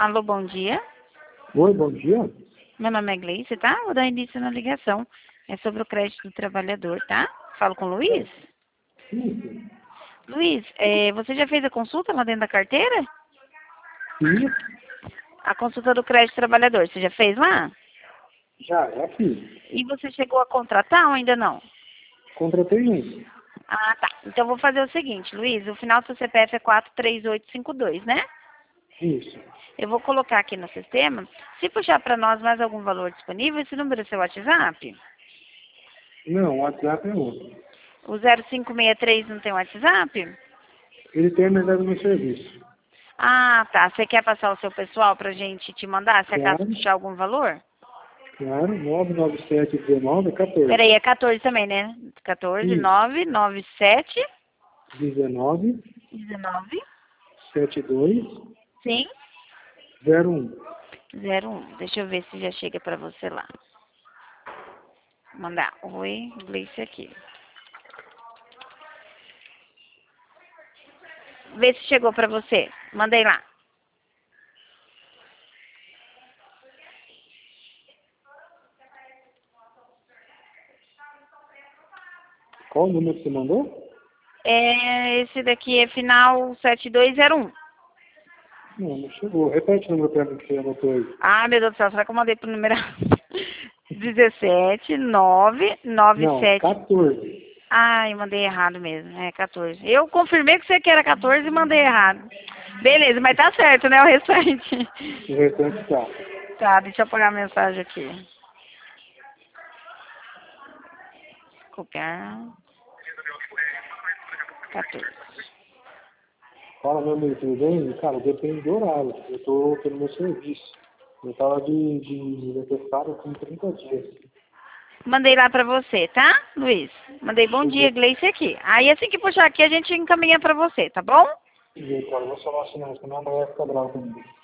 Alô, bom dia. Oi, bom dia. Meu nome é Gleice, tá? Vou dar início na ligação. É sobre o crédito do trabalhador, tá? Falo com o Luiz? Sim, Luiz, você já fez a consulta lá dentro da carteira? sim. A consulta do crédito do trabalhador, você já fez lá? Já fiz. E você chegou a contratar ou ainda não? Contratei um. Ah, tá. Então eu vou fazer o seguinte, Luiz, o final do seu CPF é 43852, né? Isso. Eu vou colocar aqui no sistema. Se puxar para nós mais algum valor disponível, esse número é seu WhatsApp? Não, o WhatsApp é outro. O 0563 não tem WhatsApp? Ele tem mandado no serviço. Ah, tá. Você quer passar o seu pessoal pra gente te mandar, se acaso Claro, puxar algum valor? claro. 9971914. Peraí, é 14 também, né? 14, Isso. 997, 19 19, 72 sim, 01. 01. Deixa eu ver se já chega pra você lá. Mandar. Oi, Gleice aqui. Vê se chegou pra você. Mandei lá. Qual o número que você mandou? Esse daqui é final 7201. Não chegou. Repete o número para mim que você anotou aí. Ah, meu Deus do céu, será que eu mandei pro número 17 9 Não, 97. 14. Ah, eu mandei errado mesmo. É 14. Eu confirmei que você que era 14 e mandei errado. Beleza, mas tá certo, né? O restante. O restante tá. Tá, deixa eu apagar a mensagem aqui. Copiar. 14. Fala, meu amigo, tudo bem? Cara, depende do horário. Eu tô pelo meu serviço. Eu tava de necessário com 30 dias. Mandei lá pra você, tá, Luiz? Mandei bom dia, Chegou. Gleice aqui. Aí assim que puxar aqui, a gente encaminha pra você, tá bom? Cara, eu vou só vacinar, senão a mulher fica brava comigo.